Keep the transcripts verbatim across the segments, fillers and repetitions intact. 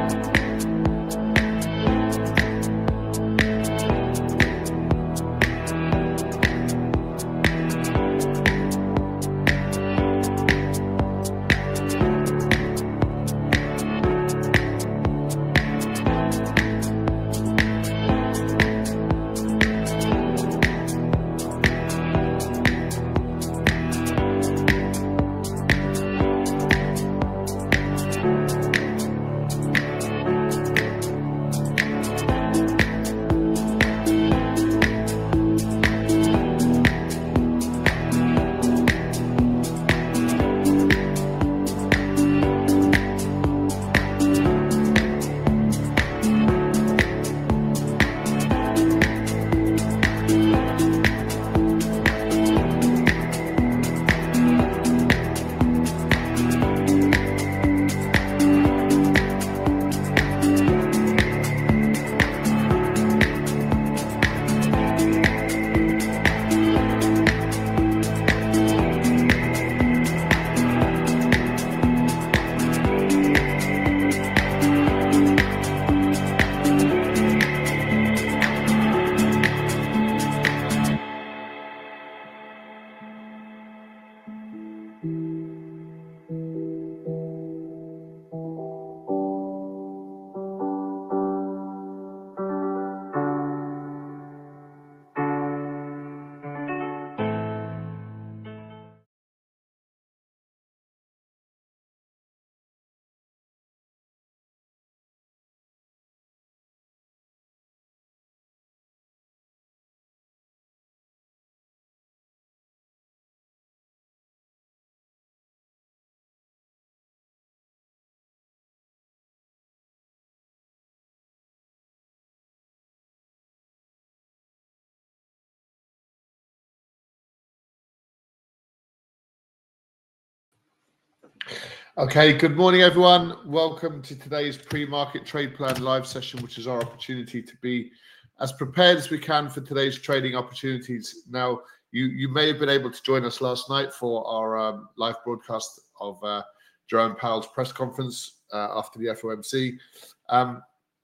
Okay, good morning, everyone. Welcome to today's pre-market trade plan live session, which is our opportunity to be as prepared as we can for today's trading opportunities. Now, you, you may have been able to join us last night for our um, live broadcast of uh, Jerome Powell's press conference uh, after the F O M C. Um,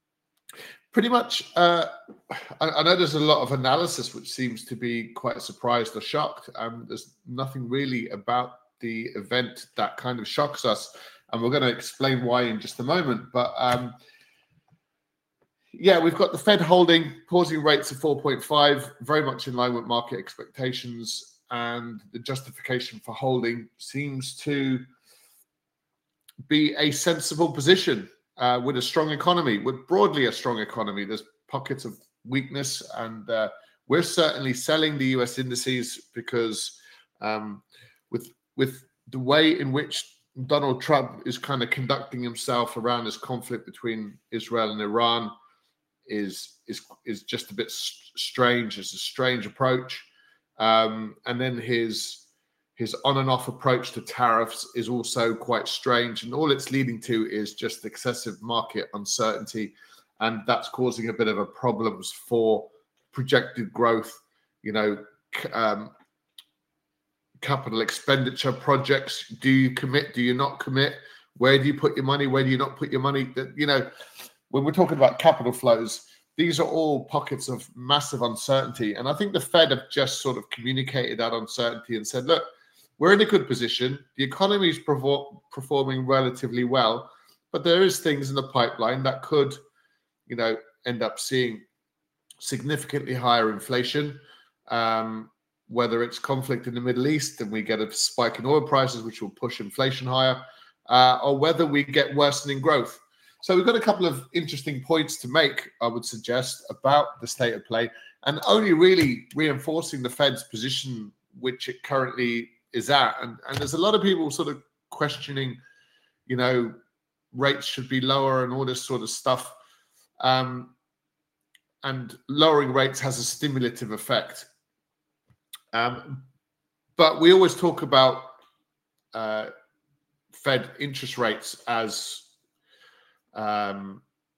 pretty much, uh, I, I know there's a lot of analysis which seems to be quite surprised or shocked. Um, there's nothing really about the event that kind of shocks us, and we're going to explain why in just a moment. But um, yeah, we've got the Fed holding, pausing rates of four point five, very much in line with market expectations, and the justification for holding seems to be a sensible position uh, with a strong economy, with broadly a strong economy. There's pockets of weakness, and uh, we're certainly selling the U S indices because um, with with the way in which Donald Trump is kind of conducting himself around this conflict between Israel and Iran is is is just a bit strange. It's a strange approach. Um, and then his his on and off approach to tariffs is also quite strange. And all it's leading to is just excessive market uncertainty. And that's causing a bit of a problems for projected growth, you know, um, capital expenditure projects. Do you commit? Do you not commit? Where do you put your money? Where do you not put your money? That, you know, when we're talking about capital flows, these are all pockets of massive uncertainty. And I think the Fed have just sort of communicated that uncertainty and said, look, we're in a good position. The economy is perfor- performing relatively well, but there is things in the pipeline that could, you know, end up seeing significantly higher inflation. Um, whether it's conflict in the Middle East and we get a spike in oil prices, which will push inflation higher, uh, or whether we get worsening growth. So we've got a couple of interesting points to make, I would suggest, about the state of play, and only really reinforcing the Fed's position, which it currently is at. And, and there's a lot of people sort of questioning, you know, rates should be lower and all this sort of stuff. Um, and lowering rates has a stimulative effect. Um, but we always talk about uh, Fed interest rates as um,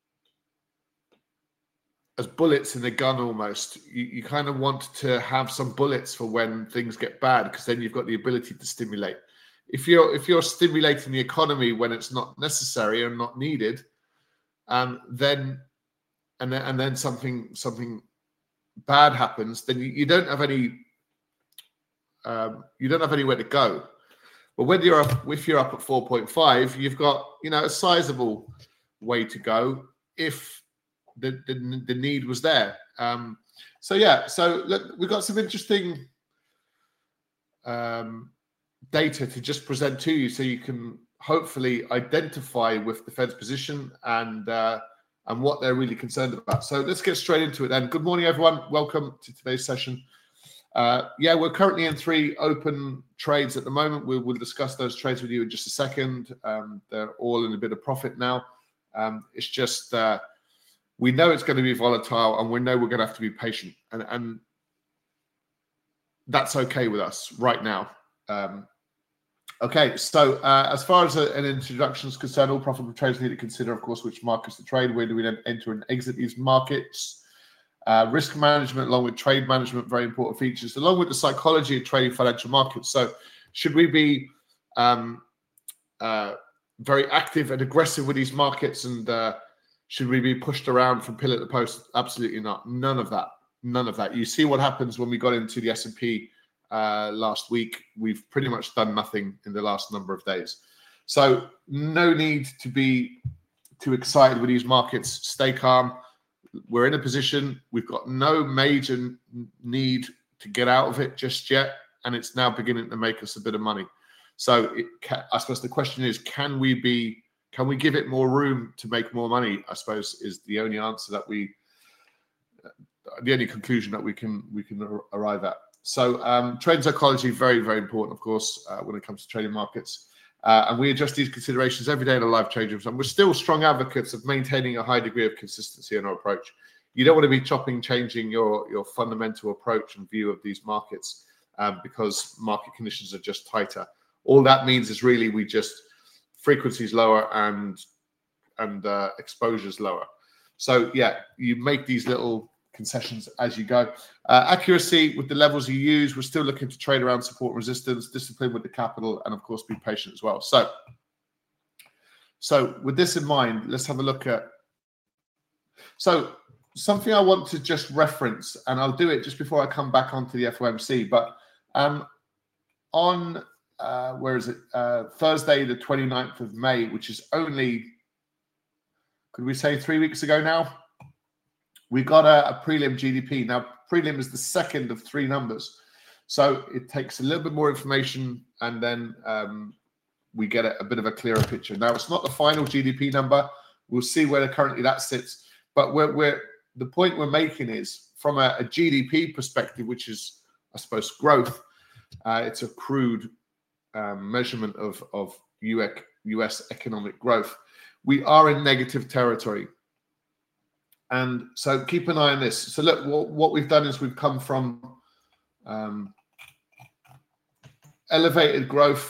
as bullets in a gun almost. You, you kind of want to have some bullets for when things get bad, because then you've got the ability to stimulate. If you're if you're stimulating the economy when it's not necessary and not needed, um, then and then and then something something bad happens, then you, you don't have any um, you don't have anywhere to go. But when you're up, if you're up at four point five, you've got, you know, a sizable way to go if the the, the need was there. Um, so yeah, so look, we've got some interesting um, data to just present to you, so you can hopefully identify with the Fed's position and uh, and what they're really concerned about. So let's get straight into it then. Good morning, everyone. Welcome to today's session. Uh, yeah, we're currently in three open trades at the moment. We will discuss those trades with you in just a second. Um, they're all in a bit of profit now. Um, it's just uh, we know it's going to be volatile, and we know we're going to have to be patient, and, and that's okay with us right now. Um, okay, so uh, as far as a, an introduction is concerned, all profitable traders need to consider, of course, which markets to trade. Where do we then enter and exit these markets? Uh, risk management, along with trade management, very important features, along with the psychology of trading financial markets. So should we be um, uh, very active and aggressive with these markets, and uh, should we be pushed around from pillar to post? Absolutely not. None of that. None of that. You see what happens when we got into the S and P uh, last week. We've pretty much done nothing in the last number of days. So no need to be too excited with these markets. Stay calm. We're in a position, we've got no major need to get out of it just yet, and it's now beginning to make us a bit of money. So it can, I suppose the question is, can we be, can we give it more room to make more money? I suppose is the only answer that we, the only conclusion that we can we can arrive at. So um, trade psychology, very, very important, of course, uh, when it comes to trading markets. Uh, and we adjust these considerations every day in a live trading room. And we're still strong advocates of maintaining a high degree of consistency in our approach. You don't want to be chopping, changing your, your fundamental approach and view of these markets um, because market conditions are just tighter. All that means is really we just frequencies lower and and uh, exposures lower. So yeah, you make these little concessions as you go. Uh, accuracy with the levels you use, we're still looking to trade around support and resistance, discipline with the capital, and of course be patient as well. So, so with this in mind, let's have a look at, so something I want to just reference, and I'll do it just before I come back onto the F O M C, but um, on, uh, where is it, uh, Thursday, the twenty-ninth of May, which is only, could we say three weeks ago now? We got a, a prelim G D P. Now, prelim is the second of three numbers. So it takes a little bit more information, and then um, we get a, a bit of a clearer picture. Now, it's not the final G D P number. We'll see where currently that sits. But we're, we're, the point we're making is, from a, a G D P perspective, which is, I suppose, growth, uh, it's a crude um, measurement of, of U S economic growth. We are in negative territory. And so keep an eye on this. So look, what, what we've done is we've come from um, elevated growth,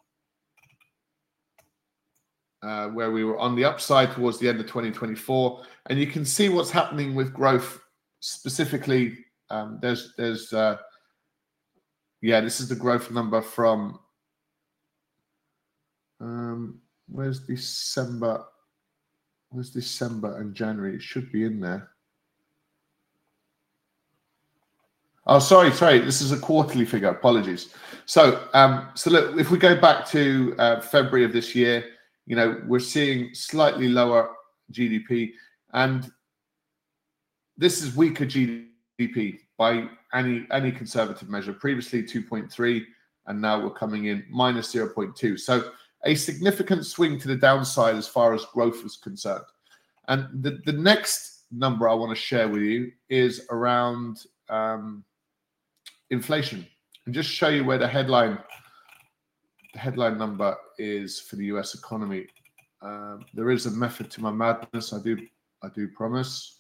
uh, where we were on the upside towards the end of twenty twenty-four. And you can see what's happening with growth specifically. Um, there's, there's uh, yeah, this is the growth number from, um, where's December? Where's December and January? It should be in there. Oh, sorry, sorry. This is a quarterly figure. Apologies. So, um, so look, if we go back to uh, February of this year, you know, we're seeing slightly lower G D P, and this is weaker G D P by any any conservative measure. Previously two point three, and now we're coming in minus zero point two. So a significant swing to the downside as far as growth is concerned. And the, the next number I want to share with you is around um, inflation, and just show you where the headline the headline number is for the U S economy. Um, there is a method to my madness, I do I do promise.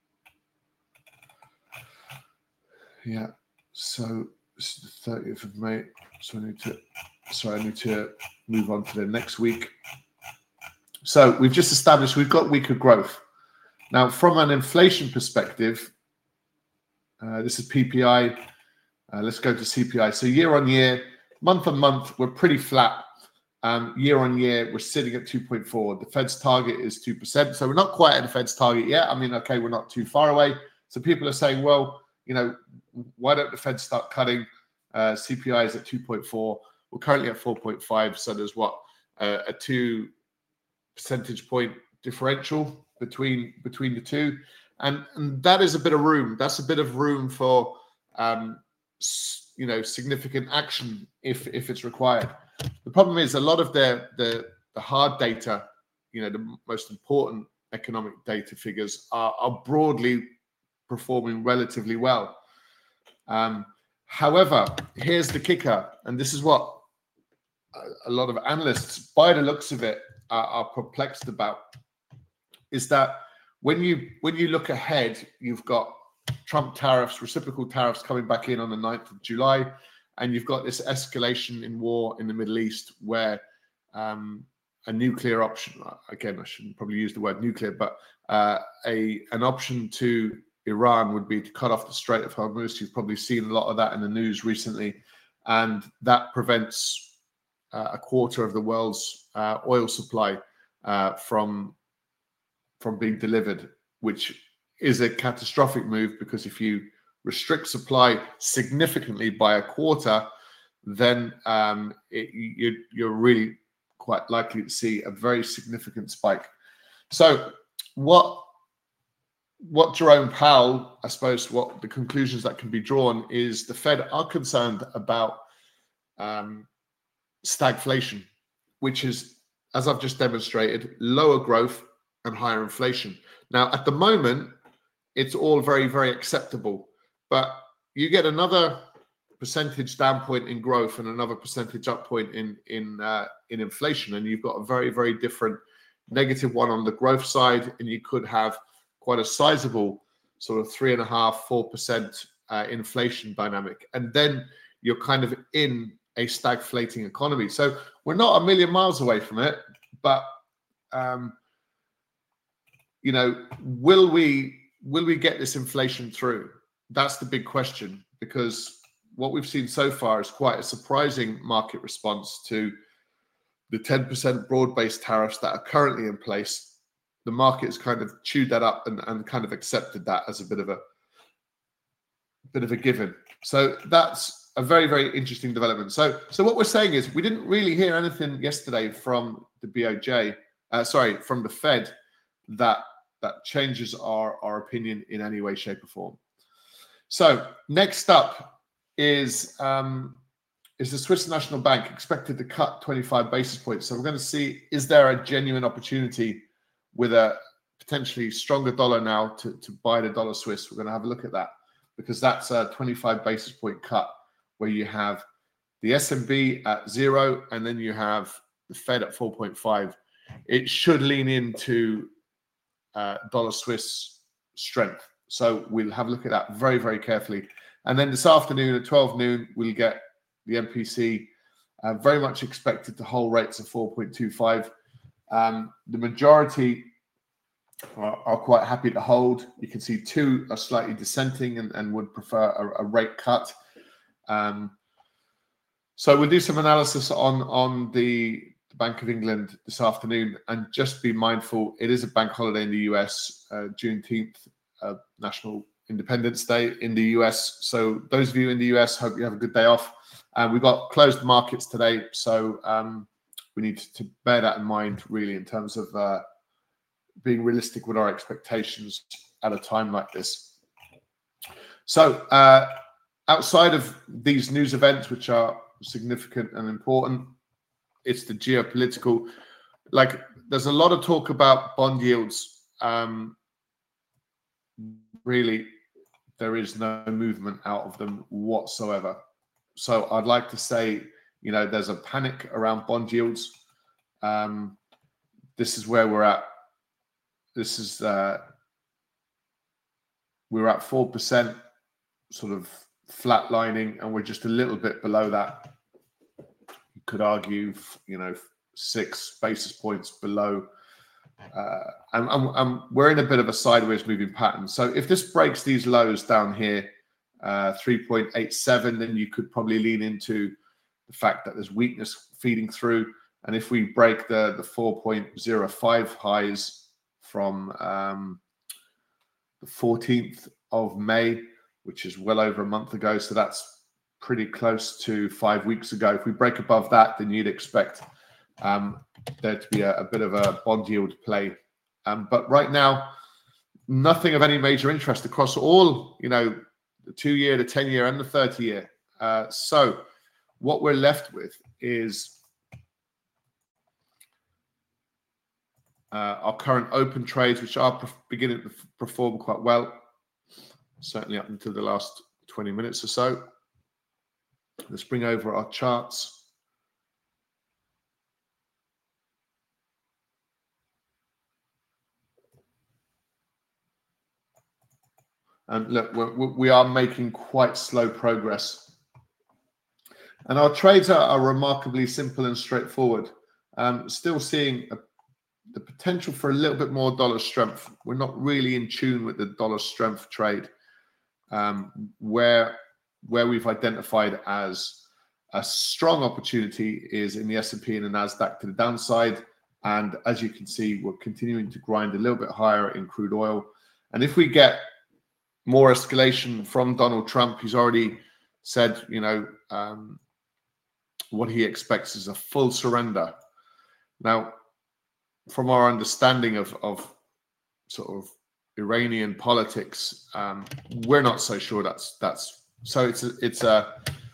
Yeah, so this is the thirtieth of May. So I need to sorry, I need to move on to the next week. So we've just established we've got weaker growth. Now, from an inflation perspective, uh, this is P P I. Uh, let's go to C P I. So year on year, month on month, we're pretty flat. Um, year on year, we're sitting at two point four. The Fed's target is two percent. So we're not quite at the Fed's target yet. I mean, okay, we're not too far away. So people are saying, well, you know, why don't the Fed start cutting? Uh, C P I is at two point four. We're currently at four point five. So there's what, uh, a two percentage point differential between between the two. And, and that is a bit of room. That's a bit of room for, um, you know, significant action if if it's required. The problem is a lot of the, the, the hard data, you know, the most important economic data figures are, are broadly performing relatively well. Um, however, here's the kicker, and this is what a lot of analysts, by the looks of it, are, are perplexed about, is that when you when you look ahead, you've got Trump tariffs, reciprocal tariffs coming back in on the ninth of July. And you've got this escalation in war in the Middle East where um, a nuclear option, again, I shouldn't probably use the word nuclear, but uh, a an option to Iran would be to cut off the Strait of Hormuz. You've probably seen a lot of that in the news recently. And that prevents uh, a quarter of the world's uh, oil supply uh, from, from being delivered, which is a catastrophic move, because if you restrict supply significantly by a quarter, then um, it, you, you're really quite likely to see a very significant spike. So what what Jerome Powell, I suppose, what the conclusions that can be drawn is the Fed are concerned about um, stagflation, which is, as I've just demonstrated, lower growth and higher inflation. Now, at the moment, it's all very, very acceptable. But you get another percentage down point in growth and another percentage up point in in uh, in inflation, and you've got a very, very different negative one on the growth side, and you could have quite a sizable sort of three and a half, four percent uh, inflation dynamic, and then you're kind of in a stagflating economy. So we're not a million miles away from it, but um, you know, will we will we get this inflation through? That's the big question, because what we've seen so far is quite a surprising market response to the ten percent broad-based tariffs that are currently in place. The market has kind of chewed that up and, and kind of accepted that as a bit of a bit of a given. So that's a very, very interesting development. So, so what we're saying is we didn't really hear anything yesterday from the B O J, uh, sorry, from the Fed that that changes our, our opinion in any way, shape, or form. So next up is um, is the Swiss National Bank expected to cut twenty-five basis points. So we're going to see, is there a genuine opportunity with a potentially stronger dollar now to, to buy the dollar Swiss? We're going to have a look at that, because that's a twenty-five basis point cut where you have the S N B at zero and then you have the Fed at four point five. It should lean into uh, dollar Swiss strength. So we'll have a look at that very, very carefully. And then this afternoon at twelve noon, we'll get the M P C, uh, very much expected to hold rates of four point two five. Um, the majority are, are quite happy to hold. You can see two are slightly dissenting and, and would prefer a, a rate cut. Um, so we'll do some analysis on, on the, the Bank of England this afternoon, and just be mindful, it is a bank holiday in the U S, uh, Juneteenth, uh, National Independence Day in the U S. So those of you in the U S, hope you have a good day off. And uh, we've got closed markets today, so um, we need to bear that in mind, really, in terms of uh, being realistic with our expectations at a time like this. So uh, outside of these news events, which are significant and important, it's the geopolitical. Like, there's a lot of talk about bond yields. Um, really, there is no movement out of them whatsoever. So I'd like to say, you know, there's a panic around bond yields. Um, this is where we're at. This is, uh, we're at four percent sort of flatlining, and we're just a little bit below that. You could argue, you know, six basis points below. Uh, and, and, and we're in a bit of a sideways moving pattern. So if this breaks these lows down here, uh, three point eight seven, then you could probably lean into the fact that there's weakness feeding through. And if we break the, the four point zero five highs from um, the fourteenth of May, which is well over a month ago, so that's pretty close to five weeks ago. If we break above that, then you'd expect um, there to be a, a bit of a bond yield play. Um, but right now, nothing of any major interest across all, you know, the two-year, the ten-year, and the thirty-year. Uh, so what we're left with is Uh, our current open trades, which are beginning to perform quite well, certainly up until the last twenty minutes or so. Let's bring over our charts. And look, we're, we are making quite slow progress. And our trades are, are remarkably simple and straightforward. Um, still seeing a the potential for a little bit more dollar strength. We're not really in tune with the dollar strength trade, um, where where we've identified as a strong opportunity is in the S and P and the NASDAQ to the downside. And as you can see, we're continuing to grind a little bit higher in crude oil. And if we get more escalation from Donald Trump, he's already said, you know, um, what he expects is a full surrender. Now, from our understanding of, of sort of Iranian politics, um, we're not so sure that's that's so. It's a, it's a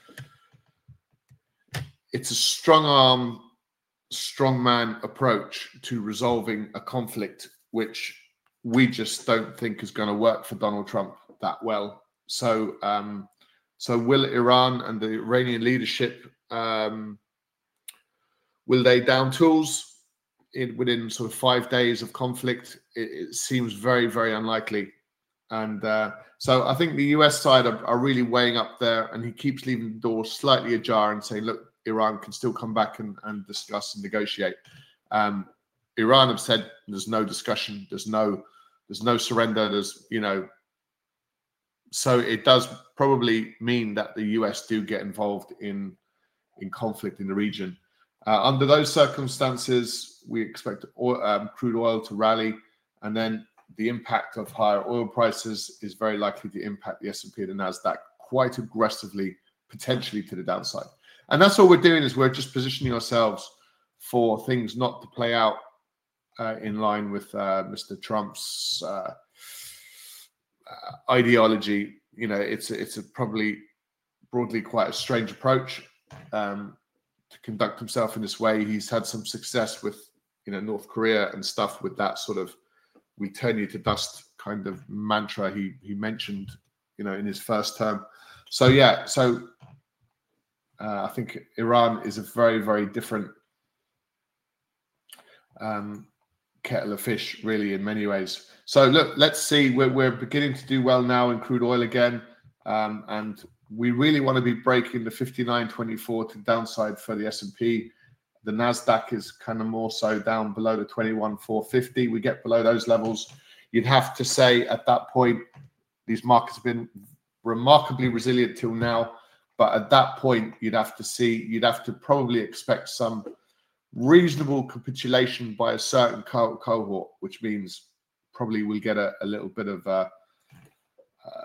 it's a strong arm, strong man approach to resolving a conflict, which we just don't think is going to work for Donald Trump that well. So, um, so will Iran and the Iranian leadership um, will they down tools? In, within sort of five days of conflict? It, it seems very, very unlikely. And uh, so I think the U S side are, are really weighing up there, and he keeps leaving the door slightly ajar and saying, look, Iran can still come back and, and discuss and negotiate. Um, Iran have said there's no discussion, there's no, there's no surrender, there's, you know, so it does probably mean that the U S do get involved in, in conflict in the region. Uh, under those circumstances, we expect oil, um, crude oil to rally, and then the impact of higher oil prices is very likely to impact the S and P and the NASDAQ quite aggressively, potentially to the downside. And that's all we're doing, is we're just positioning ourselves for things not to play out uh, in line with uh, Mister Trump's uh, uh, ideology. You know, it's a, it's a probably broadly quite a strange approach. Um, to conduct himself in this way. He's had some success with, you know, North Korea and stuff with that sort of "we turn you to dust" kind of mantra he he mentioned, you know, in his first term. So yeah, so uh, I think Iran is a very, very different um, kettle of fish, really, in many ways. So look, let's see. We're we're beginning to do well now in crude oil again, um, and we really want to be breaking the fifty-nine twenty-four to downside for the S and P. The NASDAQ is kind of more so down below the twenty-one four fifty. We get below those levels, you'd have to say at that point, these markets have been remarkably resilient till now. But at that point, you'd have to see, you'd have to probably expect some reasonable capitulation by a certain co cohort, which means probably we'll get a, a little bit of a, uh,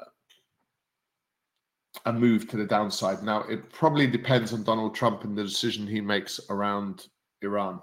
a move to the downside. Now, it probably depends on Donald Trump and the decision he makes around Iran,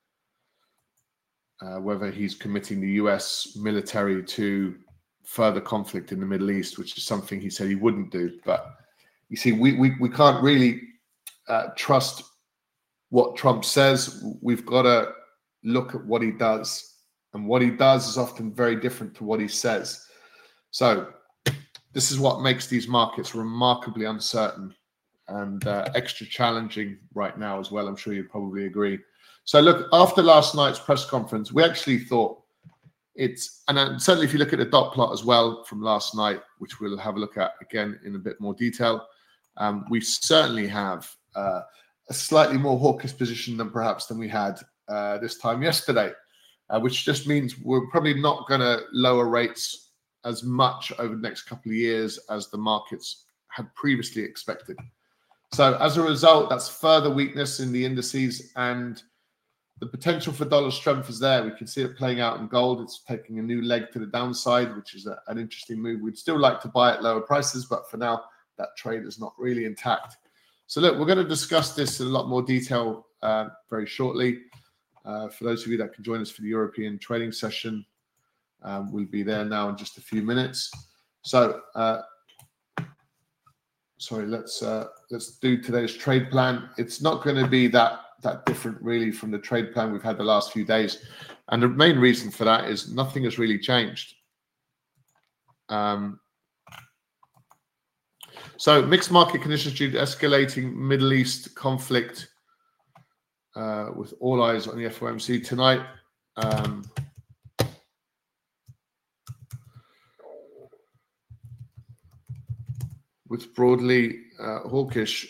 uh, whether he's committing the U S military to further conflict in the Middle East, which is something he said he wouldn't do. But you see, we we, we can't really uh, trust what Trump says. We've got to look at what he does, and what he does is often very different to what he says. So this is what makes these markets remarkably uncertain and uh, extra challenging right now as well. I'm sure you'd probably agree. So look, after last night's press conference, we actually thought it's, and certainly if you look at the dot plot as well from last night, which we'll have a look at again in a bit more detail, um, we certainly have uh, a slightly more hawkish position than perhaps than we had uh, this time yesterday, uh, which just means we're probably not going to lower rates as much over the next couple of years as the markets had previously expected. So as a result, that's further weakness in the indices, and The potential for dollar strength is there. We can see it playing out in gold. It's taking a new leg to the downside, which is a, an interesting move. We'd still like to buy at lower prices, but for now, that trade is not really intact. So look, we're going to discuss this in a lot more detail uh, very shortly. Uh, for those of you that can join us for the European trading session, um, we'll be there now in just a few minutes. So, uh, sorry, let's uh, let's do today's trade plan. It's not going to be that that different really from the trade plan we've had the last few days, and the main reason for that is nothing has really changed. Um, so mixed market conditions due to escalating Middle East conflict, uh, with all eyes on the F O M C tonight. Um, with broadly uh, hawkish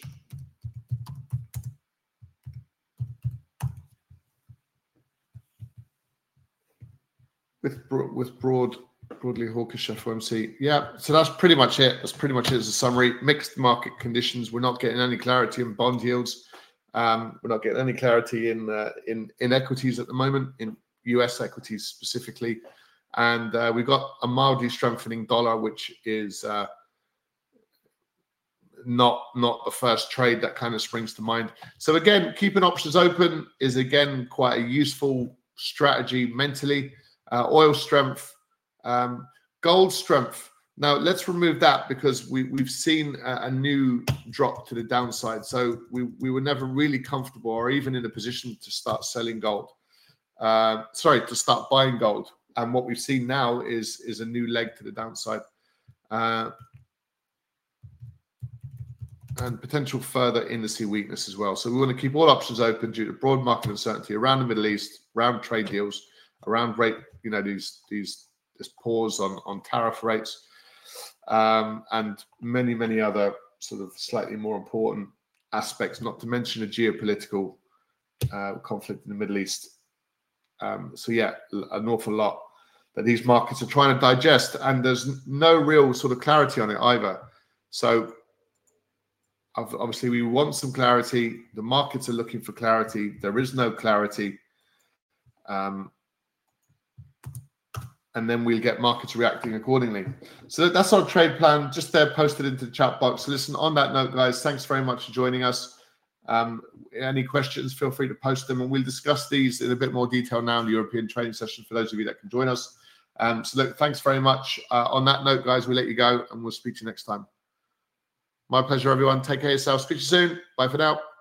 with bro with broad broadly hawkish F O M C. Yeah, so that's pretty much it. That's pretty much it as a summary. Mixed market conditions. We're not getting any clarity in bond yields. Um, we're not getting any clarity in uh, in in equities at the moment, in U S equities specifically, and uh, we've got a mildly strengthening dollar, which is uh, not not the first trade that kind of springs to mind. So again, keeping options open is again quite a useful strategy mentally. Uh, oil strength, um, gold strength. Now let's remove that because we, we've seen a, a new drop to the downside. So we, we were never really comfortable or even in a position to start selling gold. Uh, sorry, to start buying gold. And what we've seen now is, is a new leg to the downside. Uh, and potential further indice weakness as well. So we want to keep all options open due to broad market uncertainty around the Middle East, around trade deals, around rate, you know, these these this pause on on tariff rates, um, and many many other sort of slightly more important aspects. Not to mention a geopolitical uh, conflict in the Middle East. Um, so yeah, an awful lot that these markets are trying to digest, and there's no real sort of clarity on it either. So obviously we want some clarity. The markets are looking for clarity. There is no clarity. Um, and then we'll get markets reacting accordingly. So that's our trade plan, just there posted into the chat box. So listen, on that note, guys, thanks very much for joining us. Um, any questions, feel free to post them, and we'll discuss these in a bit more detail now in the European trading session for those of you that can join us. Um, so look, thanks very much. Uh, on that note, guys, we'll let you go, and we'll speak to you next time. My pleasure, everyone. Take care of yourself. Speak to you soon. Bye for now.